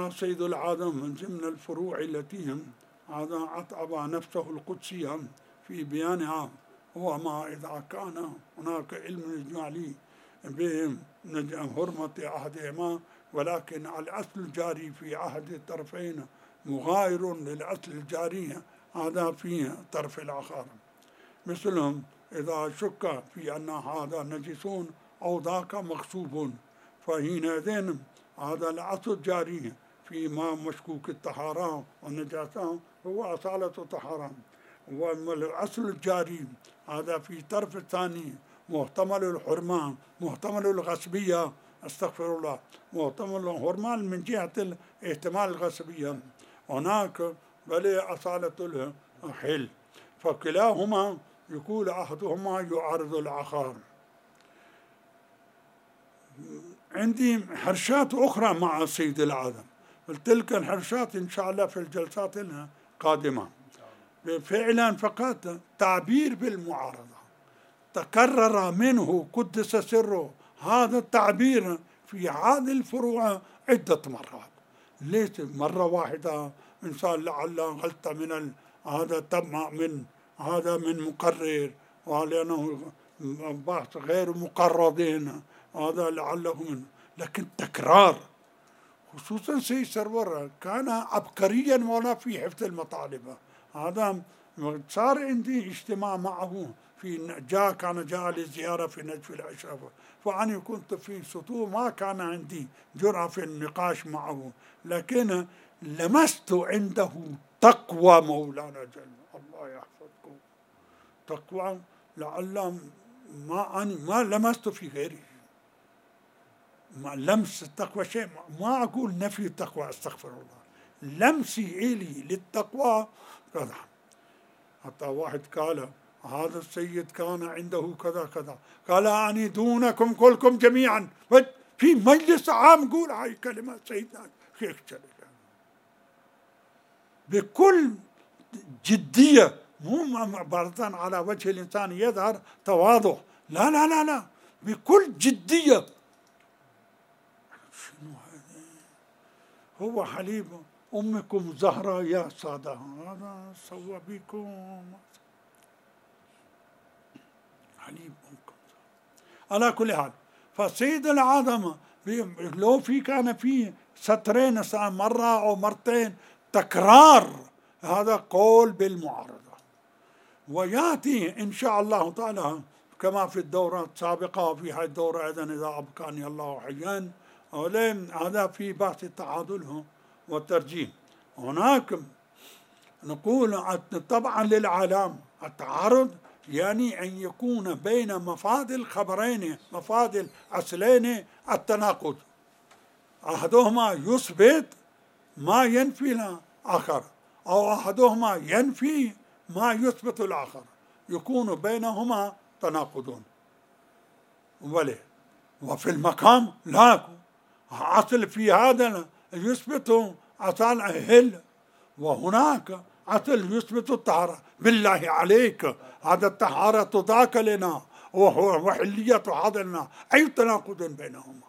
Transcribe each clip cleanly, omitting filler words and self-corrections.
هذا سيد العالم من ضمن الفروع التي هذا أطعب نفسه القدسية في بيانها، هو ما إذا كان هناك علم إجمالي بحرمة أحدهما، ولكن الأصل الجاري في أحد الطرفين مغاير للأصل الجاري هذا في الطرف الآخر. مثلهم إذا شك في أن هذا نجسون أو ذاك مغصوب، فحينئذ هذا الأصل الجاري فيما مشكوك الطهارة والنجاسة هو أصالة الطهارة، والأصل الجاري هذا في الطرف الثاني محتمل الحرمة، محتمل الغصبية، استغفر الله، محتمل الحرمة من جهة احتمال الغصبية، هناك بل أصالة الحل، فكلاهما يقول أحدهما يعارض الآخر. عندي حرشات أخرى مع سيد العالم، تلك الحرشات إن شاء الله في الجلسات القادمة. فعلا فقط تعبير بالمعارضة تكرر منه قدس سره هذا التعبير في هذه الفروع عدة مرات، ليس مرة واحدة إنسان لعل غلطة من هذا تم من هذا من مقرر، ولأنه بحث غير مقررين هذا لعله من، لكن تكرار خصوصا سيد سرور كان عبقريا مولا في حفظ المطالب. هذا صار عندي اجتماع معه في كان جاء للزيارة في نجف الأشرف، فأنا كنت في سطوع ما كان عندي جرأة في النقاش معه، لكن لمست عنده تقوى مولانا جل الله يحفظكم، تقوى لعل ما لمست في غيره، ما لمس التقوى شيء، ما أقول نفي التقوى استغفر الله، لمسي إلي للتقوى كذا. حتى واحد قال هذا السيد كان عنده كذا كذا، قال أني دونكم كلكم جميعا، في مجلس عام قول هاي كلمة سيدنا شيخ جليل بكل جدية، مو عبارة على وجه الإنسان يظهر تواضع، لا لا لا لا، بكل جدية. شنو هذا؟ هو حليب أمكم زهرة يا سادة، هذا سوى بكم حليب أمكم زهرة. على كل حال فسيد العظمة لو في كان في سطرين مرة أو مرتين تكرار هذا قول بالمعارضة، ويأتي إن شاء الله تعالى كما في الدورة السابقة وفي هذه الدورة أيضا إذا أبقاني الله حيا، هذا في بحث التعادل والترجيح. هناك نقول طبعا للعالم التعارض يعني أن يكون بين مفاد الخبرين مفاد الأصلين التناقض، أحدهما يثبت ما ينفي الآخر، أو أحدهما ينفي ما يثبت الآخر، يكون بينهما تناقض. وفي المقام لا أصل في هذا يثبت أصل هل، وهناك أصل يثبت الطهارة. بالله عليك هذا الطهارة ذاك لنا وحلية هذا لنا، أي تناقض بينهما؟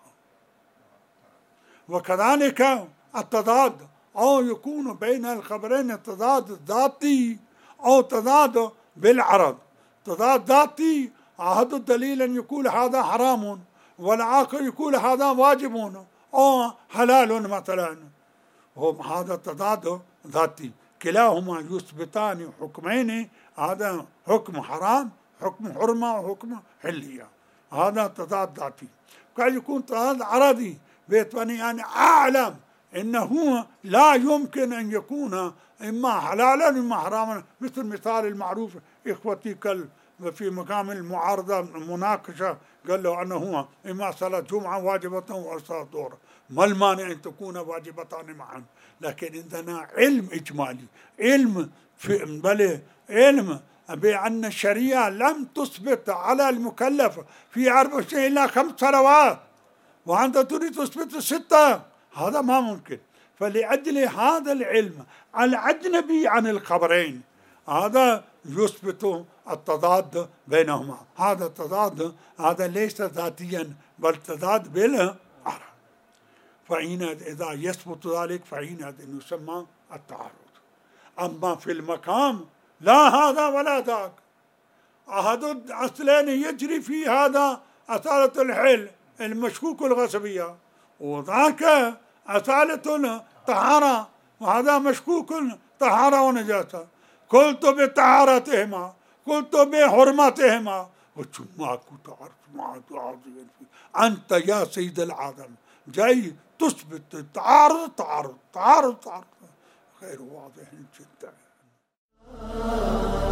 وكذلك التضاد، أو يكون بين الخبرين تضاد ذاتي أو تضاد بالعرض. تضاد ذاتي هذا الدليل أن يقول هذا حرام والآخر يقول هذا واجب أو حلال مثلا، هذا تضاد ذاتي، كلاهما يثبتان حكمين، هذا حكم حرام حكم حرمة وحكم حلية، هذا تضاد ذاتي. قد يكون تضاد عرضي بيتبني يعني أعلم إنه لا يمكن أن يكون إما حلالا إما حراما، مثل المثال المعروف إخوتي في مقام المعارضة المناقشة قال له أنه إما صلاة جمعة واجبة أو صلاة ظهر، ما المانع أن تكون واجبتان معا؟ لكن عندنا علم إجمالي، علم بأن الشريعة لم تثبت على المكلف في 24 إلا 5 صلوات، وأنت تريد تثبت 6، هذا ما ممكن. فلأجل هذا العلم الأجنبي عن الخبرين هذا يثبت التضاد بينهما، هذا التضاد هذا ليس ذاتيا بل تضاد بالعرض. فحينئذ إذا يثبت ذلك فحينئذ يسمى التعارض. أما في المقام لا هذا ولا ذاك، أحد الأصلين يجري في هذا أصالة الحل المشكوك الغصبية، وذاك أصالة طهارة، وهذا مشكوك طهارة ونجاسة. قلت بطهارتهما، قلت بحرمتهما، وشماك تعرف أنت يا سيد العالم جاي تثبت تعارض غير واضح جدا.